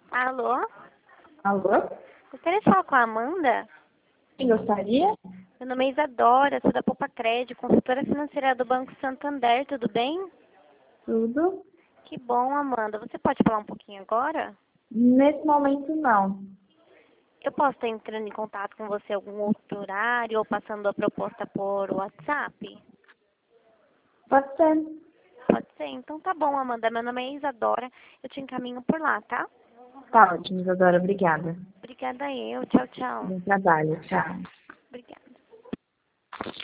Alô? Alô? Gostaria de falar com a Amanda? Quem gostaria? Meu nome é Isadora, sou da Poupa Crédito, consultora financeira do Banco Santander, tudo bem? Tudo? Que bom, Amanda. Você pode falar um pouquinho agora? Nesse momento, não. Eu posso estar entrando em contato com você em algum outro horário ou passando a proposta por WhatsApp? Pode ser. Pode ser? Então tá bom, Amanda. Meu nome é Isadora, eu te encaminho por lá, tá? Tá ótimo, Isadora. Obrigada. Obrigada eu. Tchau, tchau. Bom trabalho. Tchau.